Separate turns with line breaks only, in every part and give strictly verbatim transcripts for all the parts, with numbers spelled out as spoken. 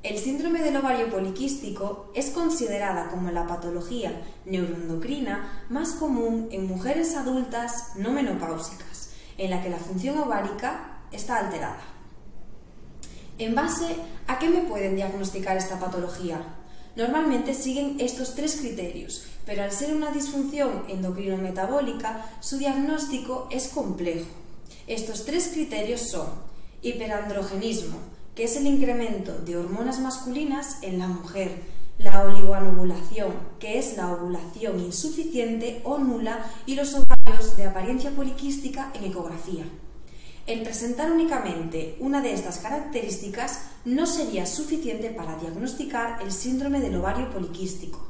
El síndrome del ovario poliquístico es considerada como la patología neuroendocrina más común en mujeres adultas no menopáusicas, en la que la función ovárica está alterada. ¿En base a qué me pueden diagnosticar esta patología? Normalmente siguen estos tres criterios, pero al ser una disfunción endocrino-metabólica, su diagnóstico es complejo. Estos tres criterios son hiperandrogenismo, que es el incremento de hormonas masculinas en la mujer, la oligoanovulación, que es la ovulación insuficiente o nula y los ovarios de apariencia poliquística en ecografía. El presentar únicamente una de estas características no sería suficiente para diagnosticar el síndrome del ovario poliquístico.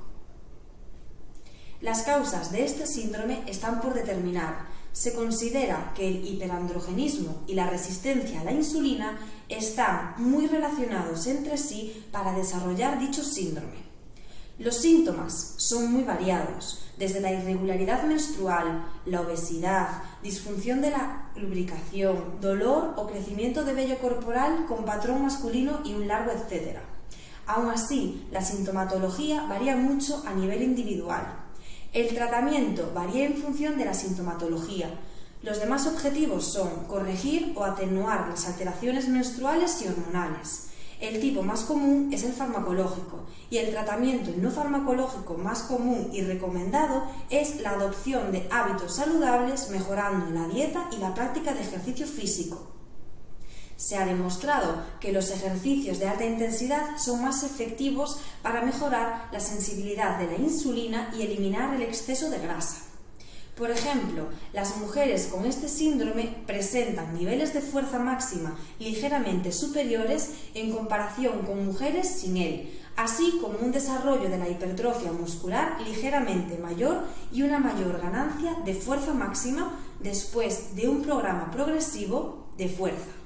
Las causas de este síndrome están por determinar. Se considera que el hiperandrogenismo y la resistencia a la insulina están muy relacionados entre sí para desarrollar dicho síndrome. Los síntomas son muy variados, desde la irregularidad menstrual, la obesidad, disfunción de la lubricación, dolor o crecimiento de vello corporal con patrón masculino y un largo etcétera. Aún así, la sintomatología varía mucho a nivel individual. El tratamiento varía en función de la sintomatología. Los demás objetivos son corregir o atenuar las alteraciones menstruales y hormonales. El tipo más común es el farmacológico y el tratamiento no farmacológico más común y recomendado es la adopción de hábitos saludables mejorando la dieta y la práctica de ejercicio físico. Se ha demostrado que los ejercicios de alta intensidad son más efectivos para mejorar la sensibilidad de la insulina y eliminar el exceso de grasa. Por ejemplo, las mujeres con este síndrome presentan niveles de fuerza máxima ligeramente superiores en comparación con mujeres sin él, así como un desarrollo de la hipertrofia muscular ligeramente mayor y una mayor ganancia de fuerza máxima después de un programa progresivo de fuerza.